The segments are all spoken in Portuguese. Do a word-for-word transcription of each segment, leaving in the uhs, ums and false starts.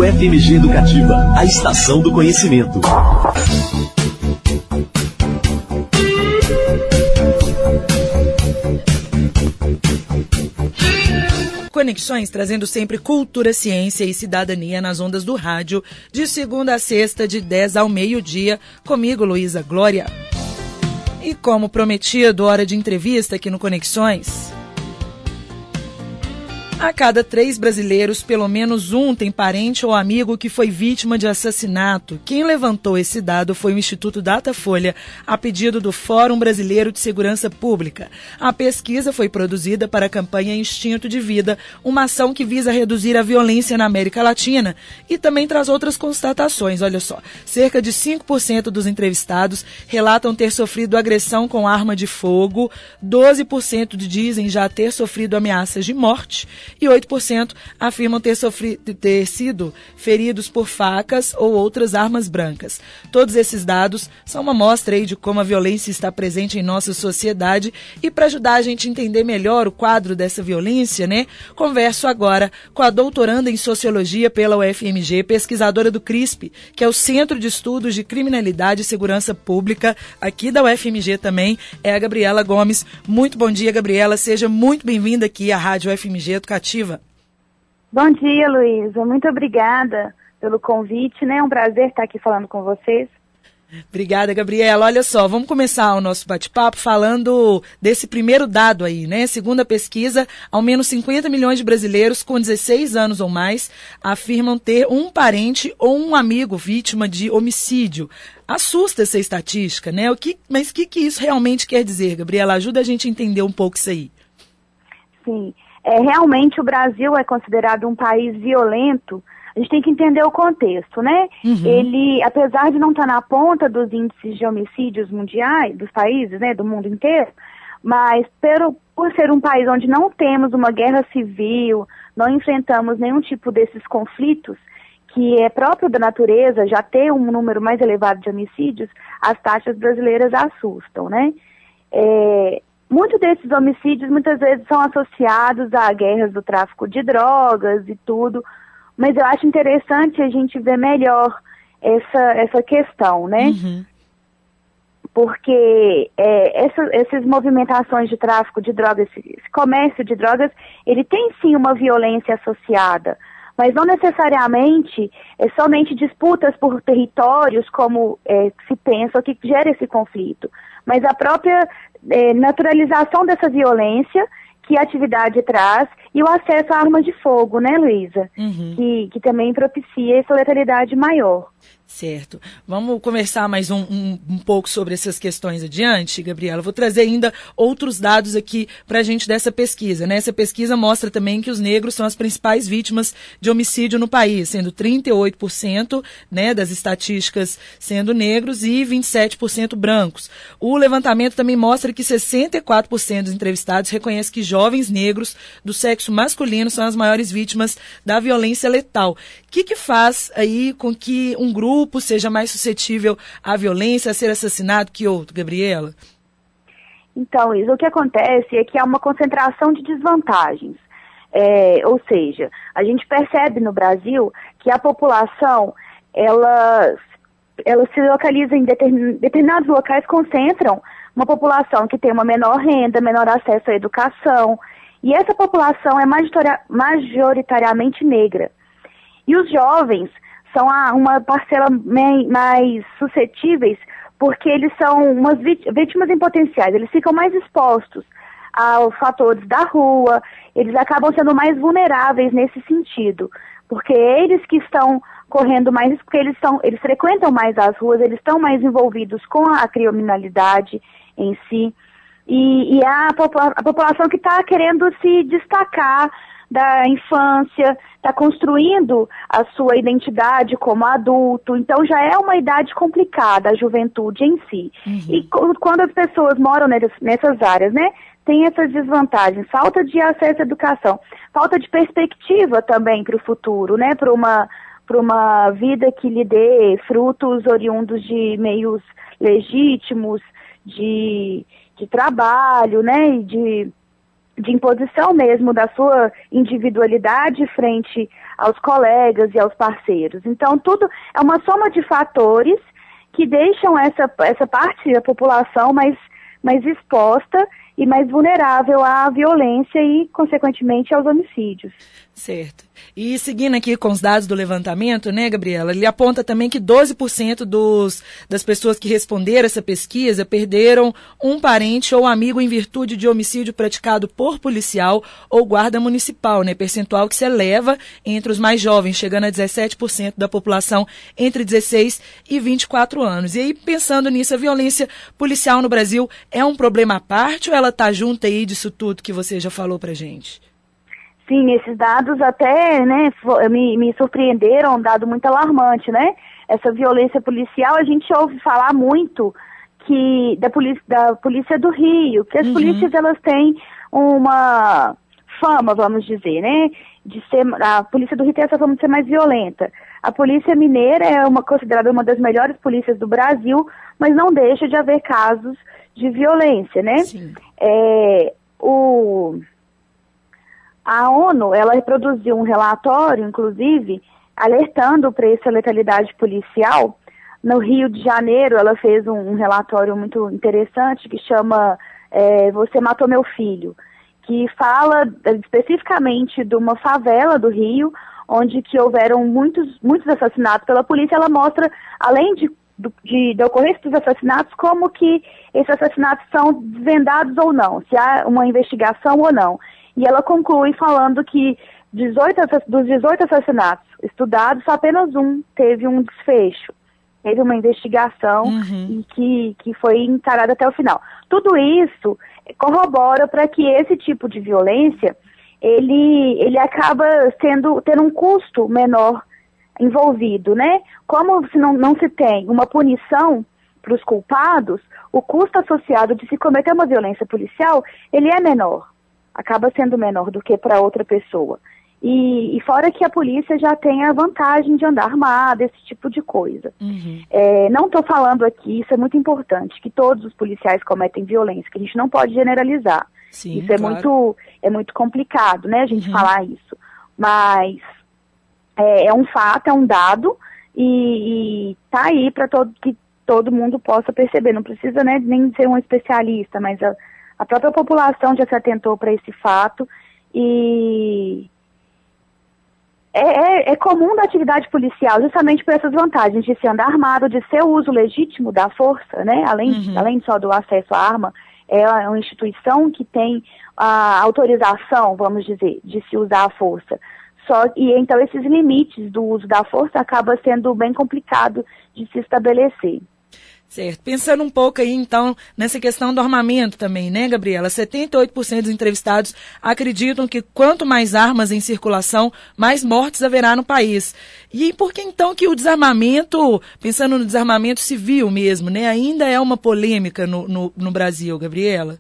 Rádio F M G Educativa, a estação do conhecimento. Conexões trazendo sempre cultura, ciência e cidadania nas ondas do rádio, de segunda a sexta, de dez ao meio-dia, comigo, Luísa Glória. E como prometido, hora de entrevista aqui no Conexões. A cada três brasileiros, pelo menos um tem parente ou amigo que foi vítima de assassinato. Quem levantou esse dado foi o Instituto Datafolha, a pedido do Fórum Brasileiro de Segurança Pública. A pesquisa foi produzida para a campanha Instinto de Vida, uma ação que visa reduzir a violência na América Latina e também traz outras constatações. Olha só, cerca de cinco por cento dos entrevistados relatam ter sofrido agressão com arma de fogo, doze por cento dizem já ter sofrido ameaças de morte, e oito por cento afirmam ter, sofrido, ter sido feridos por facas ou outras armas brancas. Todos esses dados são uma amostra aí de como a violência está presente em nossa sociedade, e para ajudar a gente a entender melhor o quadro dessa violência, né, converso agora com a doutoranda em Sociologia pela U F M G, pesquisadora do CRISP, que é o Centro de Estudos de Criminalidade e Segurança Pública, aqui da U F M G também, é a Gabriela Gomes. Muito bom dia, Gabriela, seja muito bem-vinda aqui à Rádio U F M G Educativa. Bom dia, Luísa. Muito obrigada pelo convite, né? É um prazer estar aqui falando com vocês. Obrigada, Gabriela. Olha só, vamos começar o nosso bate-papo falando desse primeiro dado aí, né? Segundo a pesquisa, ao menos cinquenta milhões de brasileiros com dezesseis anos ou mais afirmam ter um parente ou um amigo vítima de homicídio. Assusta essa estatística, né? O que, mas o que, que isso realmente quer dizer, Gabriela? Ajuda a gente a entender um pouco isso aí. Sim. É, realmente o Brasil é considerado um país violento. A gente tem que entender o contexto, né? Uhum. Ele, apesar de não estar na ponta dos índices de homicídios mundiais, dos países, né, do mundo inteiro, mas por, por ser um país onde não temos uma guerra civil, não enfrentamos nenhum tipo desses conflitos, que é próprio da natureza já ter um número mais elevado de homicídios, as taxas brasileiras assustam, né? É... Muitos desses homicídios muitas vezes são associados a guerras do tráfico de drogas e tudo, mas eu acho interessante a gente ver melhor essa, essa questão, né? Uhum. Porque é, essa, essas movimentações de tráfico de drogas, esse, esse comércio de drogas, ele tem sim uma violência associada, mas não necessariamente é somente disputas por territórios, como é, se pensa, que gera esse conflito, mas a própria é, naturalização dessa violência que a atividade traz e o acesso a armas de fogo, né, Luísa? Uhum. Que, que também propicia essa letalidade maior. Certo. Vamos conversar mais um, um, um pouco sobre essas questões adiante, Gabriela. Vou trazer ainda outros dados aqui para a gente dessa pesquisa, né? Essa pesquisa mostra também que os negros são as principais vítimas de homicídio no país, sendo trinta e oito por cento, né, das estatísticas sendo negros e vinte e sete por cento brancos. O levantamento também mostra que sessenta e quatro por cento dos entrevistados reconhecem que jovens negros do sexo masculino são as maiores vítimas da violência letal. O que que faz aí com que um grupo seja mais suscetível à violência, a ser assassinado que outro, Gabriela? Então, Isa, o que acontece é que há uma concentração de desvantagens. É, ou seja, a gente percebe no Brasil que a população, ela, ela se localiza em determin, determinados locais, concentram uma população que tem uma menor renda, menor acesso à educação, e essa população é majoritariamente negra. E os jovens são uma parcela mais suscetíveis porque eles são umas vítimas em potenciais, eles ficam mais expostos aos fatores da rua, eles acabam sendo mais vulneráveis nesse sentido, porque eles que estão correndo mais, porque eles, são, eles frequentam mais as ruas, eles estão mais envolvidos com a criminalidade em si, e, e a, popula- a população que está querendo se destacar da infância, está construindo a sua identidade como adulto, então já é uma idade complicada, a juventude em si. Uhum. E quando as pessoas moram nessas áreas, né, tem essas desvantagens, falta de acesso à educação, falta de perspectiva também para o futuro, né, para uma, para uma vida que lhe dê frutos oriundos de meios legítimos, de, de trabalho, né, e de de imposição mesmo da sua individualidade frente aos colegas e aos parceiros. Então, tudo é uma soma de fatores que deixam essa, essa parte da população mais, mais exposta e mais vulnerável à violência e, consequentemente, aos homicídios. Certo. E seguindo aqui com os dados do levantamento, né, Gabriela, ele aponta também que doze por cento dos, das pessoas que responderam essa pesquisa perderam um parente ou amigo em virtude de homicídio praticado por policial ou guarda municipal, né, percentual que se eleva entre os mais jovens, chegando a dezessete por cento da população entre dezesseis e vinte e quatro anos. E aí, pensando nisso, a violência policial no Brasil é um problema à parte ou ela está junto aí disso tudo que você já falou pra gente? Sim, esses dados até, né, me, me surpreenderam, um dado muito alarmante, né? Essa violência policial, a gente ouve falar muito que da polícia, da polícia do Rio, que as uhum. polícias, elas têm uma fama, vamos dizer, né? De ser, a polícia do Rio tem essa fama de ser mais violenta. A polícia mineira é uma, considerada uma das melhores polícias do Brasil, mas não deixa de haver casos de violência, né? Sim. É, o... A ONU, ela produziu um relatório, inclusive, alertando para essa letalidade policial. No Rio de Janeiro, ela fez um, um relatório muito interessante que chama é, Você Matou Meu Filho, que fala especificamente de uma favela do Rio, onde que houveram muitos, muitos assassinatos pela polícia. Ela mostra, além de, de, de ocorrência dos assassinatos, como que esses assassinatos são desvendados ou não, se há uma investigação ou não. E ela conclui falando que dezoito, dos dezoito assassinatos estudados, só apenas um teve um desfecho. Teve uma investigação uhum. e que, que foi encarada até o final. Tudo isso corrobora para que esse tipo de violência, ele, ele acaba sendo, tendo um custo menor envolvido, né? Como se não, não se tem uma punição para os culpados, o custo associado de se cometer uma violência policial, ele é menor. Acaba sendo menor do que para outra pessoa. E, e fora que a polícia já tem a vantagem de andar armada, esse tipo de coisa. Uhum. É, não estou falando aqui, isso é muito importante, que todos os policiais cometem violência, que a gente não pode generalizar. Sim, isso é, claro. muito, é muito complicado, né, a gente uhum. falar isso. Mas é, é um fato, é um dado, e, e tá aí para todo, que todo mundo possa perceber. Não precisa, né, nem ser um especialista, mas a A própria população já se atentou para esse fato e é, é, é comum da atividade policial justamente por essas vantagens de se andar armado, de ser o uso legítimo da força, né? Além, uhum. além só do acesso à arma, é uma instituição que tem a autorização, vamos dizer, de se usar a força. Só, e então esses limites do uso da força acaba sendo bem complicado de se estabelecer. Certo. Pensando um pouco aí, então, nessa questão do armamento também, né, Gabriela? setenta e oito por cento dos entrevistados acreditam que quanto mais armas em circulação, mais mortes haverá no país. E por que, então, que o desarmamento, pensando no desarmamento civil mesmo, né, ainda é uma polêmica no, no, no Brasil, Gabriela?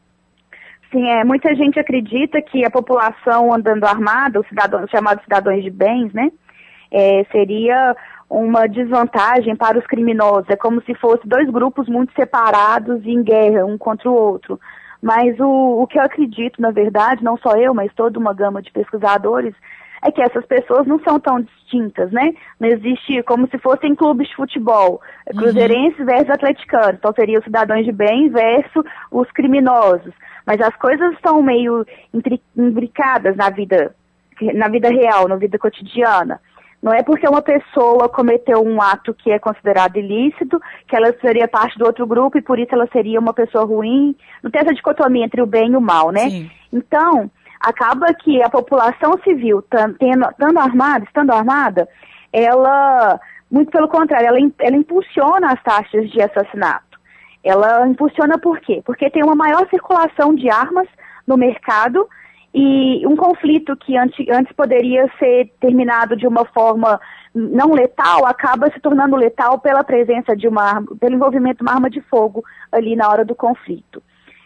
Sim, é, muita gente acredita que a população andando armada, os, cidadãos, os chamados cidadãos de bens, né, é, seria uma desvantagem para os criminosos. É como se fossem dois grupos muito separados e em guerra, um contra o outro. Mas o, o que eu acredito, na verdade, não só eu, mas toda uma gama de pesquisadores, é que essas pessoas não são tão distintas, né? Não existe como se fossem clubes de futebol, cruzeirenses uhum. versus atleticanos. Então seria os cidadãos de bem versus os criminosos. Mas as coisas estão meio imbricadas na vida, na vida real, na vida cotidiana. Não é porque uma pessoa cometeu um ato que é considerado ilícito, que ela seria parte do outro grupo e por isso ela seria uma pessoa ruim. Não tem essa dicotomia entre o bem e o mal, né? Sim. Então, acaba que a população civil, estando armada, estando armada, ela, muito pelo contrário, ela, ela impulsiona as taxas de assassinato. Ela impulsiona por quê? Porque tem uma maior circulação de armas no mercado. E um conflito que antes, antes poderia ser terminado de uma forma não letal, acaba se tornando letal pela presença de uma arma, pelo envolvimento de uma arma de fogo ali na hora do conflito.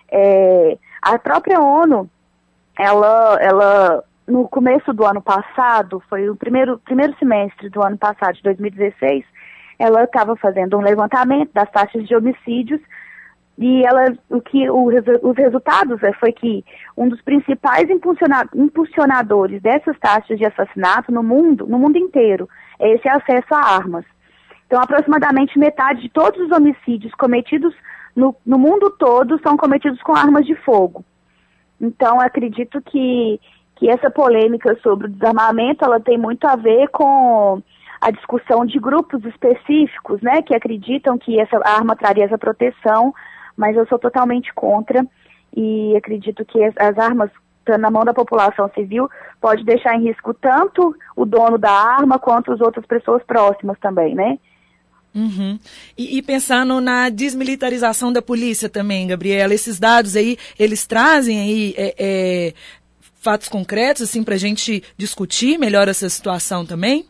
É, a própria ONU, ela, ela, no começo do ano passado, foi o primeiro, primeiro semestre do ano passado, de dois mil e dezesseis, ela estava fazendo um levantamento das taxas de homicídios E ela, o que, o, os resultados foi que um dos principais impulsionadores dessas taxas de assassinato no mundo, no mundo inteiro, é esse acesso a armas. Então, aproximadamente metade de todos os homicídios cometidos no, no mundo todo são cometidos com armas de fogo. Então, acredito que, que essa polêmica sobre o desarmamento, ela tem muito a ver com a discussão de grupos específicos, né, que acreditam que essa arma traria essa proteção, mas eu sou totalmente contra e acredito que as, as armas na mão da população civil pode deixar em risco tanto o dono da arma quanto as outras pessoas próximas também, né? Uhum. E, e pensando na desmilitarização da polícia também, Gabriela, esses dados aí, eles trazem aí é, é, fatos concretos assim, para a gente discutir melhor essa situação também?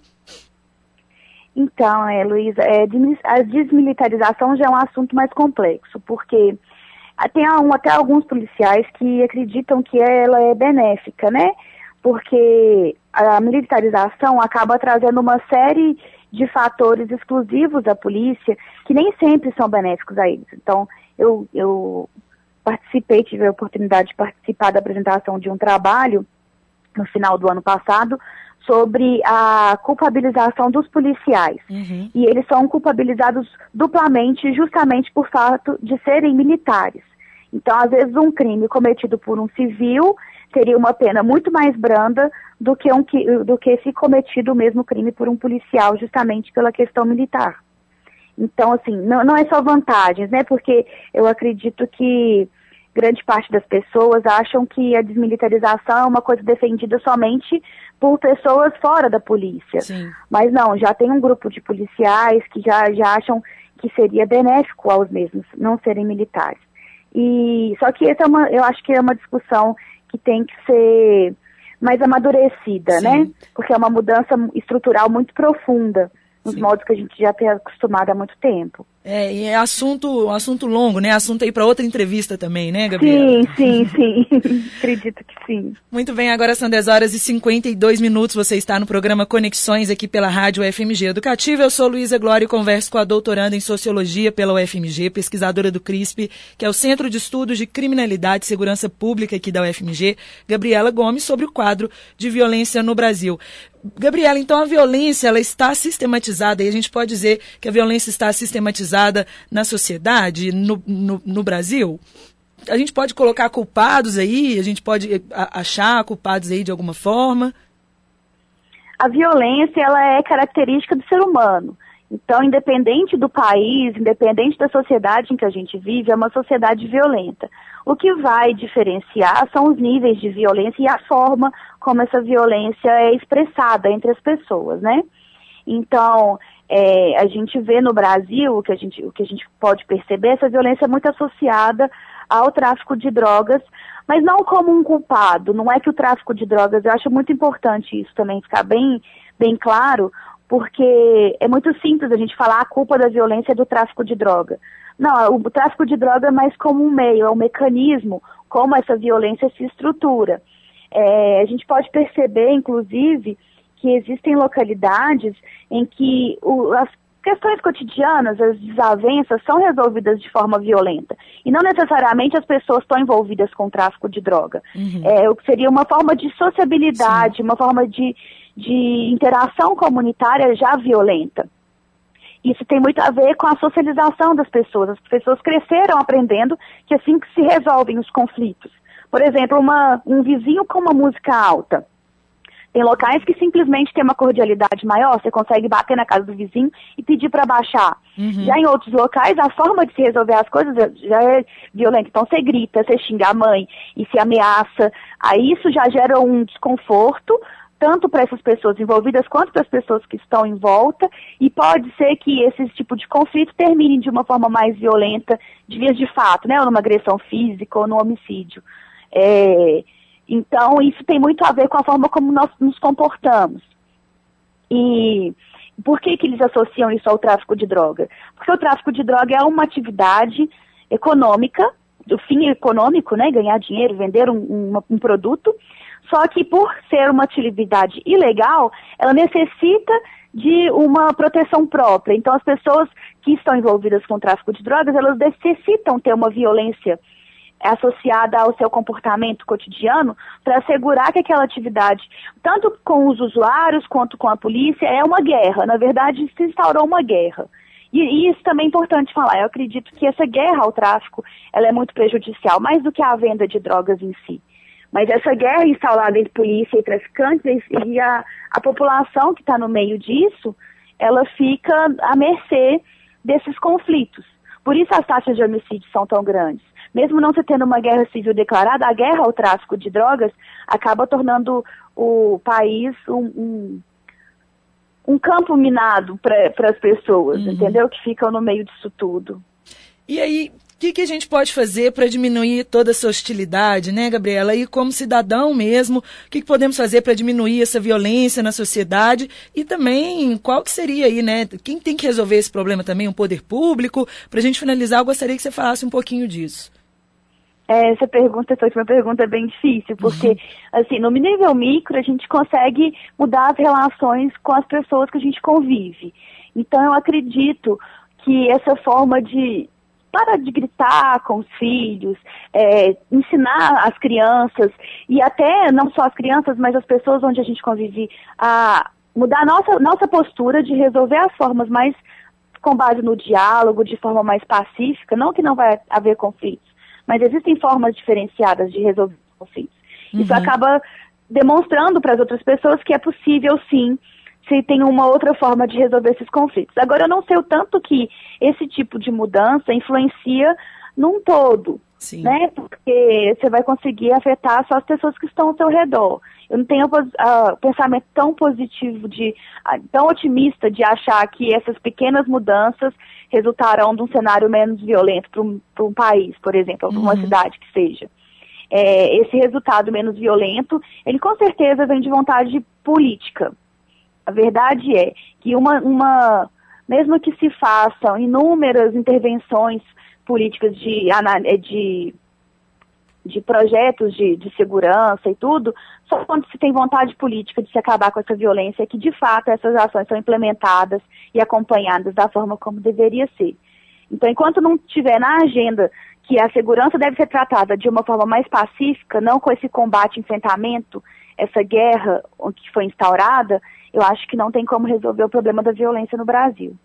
Então, é, Luísa, é, a desmilitarização já é um assunto mais complexo, porque tem um, até alguns policiais que acreditam que ela é benéfica, né? Porque a militarização acaba trazendo uma série de fatores exclusivos à polícia que nem sempre são benéficos a eles. Então, eu, eu participei, tive a oportunidade de participar da apresentação de um trabalho no final do ano passado sobre a culpabilização dos policiais. Uhum. E eles são culpabilizados duplamente justamente por fato de serem militares. Então, às vezes, um crime cometido por um civil teria uma pena muito mais branda do que, um, do que se cometido o mesmo crime por um policial, justamente pela questão militar. Então, assim, não, não é só vantagens, né? Porque eu acredito que grande parte das pessoas acham que a desmilitarização é uma coisa defendida somente por pessoas fora da polícia. Sim. Mas não, já tem um grupo de policiais que já, já acham que seria benéfico aos mesmos não serem militares. E, só que essa é uma, eu acho que é uma discussão que tem que ser mais amadurecida, Sim. né? Porque é uma mudança estrutural muito profunda nos Sim. modos que a gente já tem acostumado há muito tempo. É, e é assunto, assunto longo, né? Assunto aí para outra entrevista também, né, Gabriela? Sim, sim, sim. Acredito que sim. Muito bem, agora são dez horas e cinquenta e dois minutos. Você está no programa Conexões aqui pela Rádio U F M G Educativa. Eu sou Luísa Glória e converso com a doutoranda em Sociologia pela U F M G, pesquisadora do CRISP, que é o Centro de Estudos de Criminalidade e Segurança Pública aqui da U F M G, Gabriela Gomes, sobre o quadro de violência no Brasil. Gabriela, então a violência ela está sistematizada e a gente pode dizer que a violência está sistematizada na sociedade, no, no, no Brasil? A gente pode colocar culpados aí, a gente pode achar culpados aí de alguma forma? A violência ela é característica do ser humano. Então, independente do país, independente da sociedade em que a gente vive, é uma sociedade violenta. O que vai diferenciar são os níveis de violência e a forma como essa violência é expressada entre as pessoas, né? Então, é, a gente vê no Brasil, o que, a gente, o que a gente pode perceber, essa violência é muito associada ao tráfico de drogas, mas não como um culpado. Não é que o tráfico de drogas, eu acho muito importante isso também ficar bem, bem claro, porque é muito simples a gente falar a culpa da violência é do tráfico de droga. Não, o tráfico de droga é mais como um meio, é um mecanismo, como essa violência se estrutura. É, a gente pode perceber, inclusive, que existem localidades em que o, as questões cotidianas, as desavenças, são resolvidas de forma violenta. E não necessariamente as pessoas estão envolvidas com o tráfico de droga. Uhum. É, o que seria uma forma de sociabilidade, Sim. uma forma de, de interação comunitária já violenta. Isso tem muito a ver com a socialização das pessoas. As pessoas cresceram aprendendo que assim que se resolvem os conflitos. Por exemplo, uma, um vizinho com uma música alta. Tem locais que simplesmente tem uma cordialidade maior, você consegue bater na casa do vizinho e pedir para baixar. Uhum. Já em outros locais, a forma de se resolver as coisas já é violenta. Então você grita, você xinga a mãe e se ameaça. Aí isso já gera um desconforto, tanto para essas pessoas envolvidas quanto para as pessoas que estão em volta, e pode ser que esse tipo de conflito termine de uma forma mais violenta, de vias de fato, né, ou numa agressão física ou no homicídio. É, então, isso tem muito a ver com a forma como nós nos comportamos. E por que que eles associam isso ao tráfico de droga? Porque o tráfico de droga é uma atividade econômica, o fim econômico, né, ganhar dinheiro, vender um, um, um produto, Só que por ser uma atividade ilegal, ela necessita de uma proteção própria. Então as pessoas que estão envolvidas com o tráfico de drogas, elas necessitam ter uma violência associada ao seu comportamento cotidiano para assegurar que aquela atividade, tanto com os usuários quanto com a polícia, é uma guerra. Na verdade, se instaurou uma guerra. E, e isso também é importante falar. Eu acredito que essa guerra ao tráfico, ela é muito prejudicial, mais do que a venda de drogas em si. Mas essa guerra instaurada entre polícia e traficantes e a, a população que está no meio disso, ela fica à mercê desses conflitos. Por isso as taxas de homicídio são tão grandes. Mesmo não se tendo uma guerra civil declarada, a guerra ao tráfico de drogas acaba tornando o país um, um, um campo minado para as pessoas, uhum. entendeu? Que ficam no meio disso tudo. E aí, o que, que a gente pode fazer para diminuir toda essa hostilidade, né, Gabriela? E como cidadão mesmo, o que, que podemos fazer para diminuir essa violência na sociedade? E também, qual que seria aí, né? Quem tem que resolver esse problema também? O poder público? Para a gente finalizar, eu gostaria que você falasse um pouquinho disso. É, essa pergunta foi uma pergunta bem difícil, porque, uhum. assim, no nível micro, a gente consegue mudar as relações com as pessoas que a gente convive. Então, eu acredito que essa forma de para de gritar com os filhos, é, ensinar as crianças, e até não só as crianças, mas as pessoas onde a gente convive, a mudar a nossa, nossa postura de resolver as formas mais com base no diálogo, de forma mais pacífica, não que não vai haver conflitos, mas existem formas diferenciadas de resolver conflitos. Uhum. Isso acaba demonstrando para as outras pessoas que é possível, sim, se tem uma outra forma de resolver esses conflitos. Agora, eu não sei o tanto que esse tipo de mudança influencia num todo, sim. né? Porque você vai conseguir afetar só as pessoas que estão ao seu redor. Eu não tenho uh, pensamento tão positivo, de, uh, tão otimista de achar que essas pequenas mudanças resultarão de um cenário menos violento para um, para um país, por exemplo, ou para uma uhum. cidade que seja. É, esse resultado menos violento, ele com certeza vem de vontade política. A verdade é que uma, uma, mesmo que se façam inúmeras intervenções políticas de, de, de projetos de, de segurança e tudo, só quando se tem vontade política de se acabar com essa violência é que, de fato, essas ações são implementadas e acompanhadas da forma como deveria ser. Então, enquanto não tiver na agenda que a segurança deve ser tratada de uma forma mais pacífica, não com esse combate, enfrentamento, essa guerra que foi instaurada, eu acho que não tem como resolver o problema da violência no Brasil.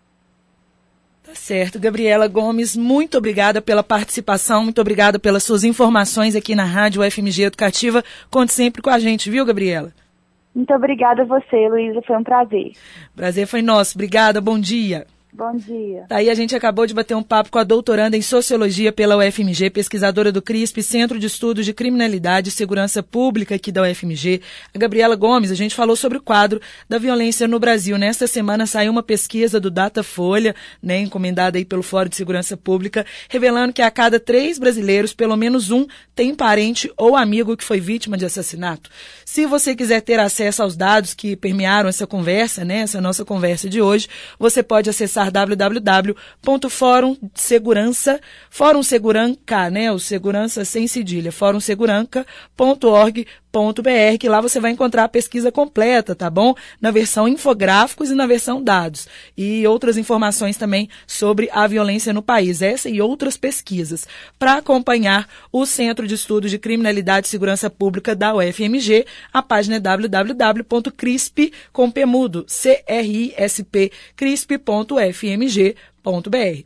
Tá certo. Gabriela Gomes, muito obrigada pela participação, muito obrigada pelas suas informações aqui na Rádio U F M G Educativa. Conte sempre com a gente, viu, Gabriela? Muito obrigada a você, Luísa, foi um prazer. Prazer foi nosso. Obrigada, bom dia. Bom dia. Daí a gente acabou de bater um papo com a doutoranda em Sociologia pela U F M G, pesquisadora do CRISP, Centro de Estudos de Criminalidade e Segurança Pública aqui da U F M G, a Gabriela Gomes. A gente falou sobre o quadro da violência no Brasil. Nesta semana saiu uma pesquisa do Datafolha, né, encomendada aí pelo Fórum de Segurança Pública, revelando que a cada três brasileiros, pelo menos um tem parente ou amigo que foi vítima de assassinato. Se você quiser ter acesso aos dados que permearam essa conversa, né, essa nossa conversa de hoje, você pode acessar w w w ponto forum segurança, Fórum Seguranca, né, o segurança sem cedilha, fórum seguranca ponto org ponto b r, que lá você vai encontrar a pesquisa completa, tá bom? Na versão infográficos e na versão dados. E outras informações também sobre a violência no país. Essa e outras pesquisas. Para acompanhar o Centro de Estudos de Criminalidade e Segurança Pública da U F M G, a página é w w w ponto crisp, com P mudo, C R I S P, crisp ponto f m g ponto b r.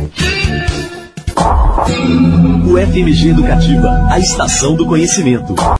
U F M G Educativa, a estação do conhecimento.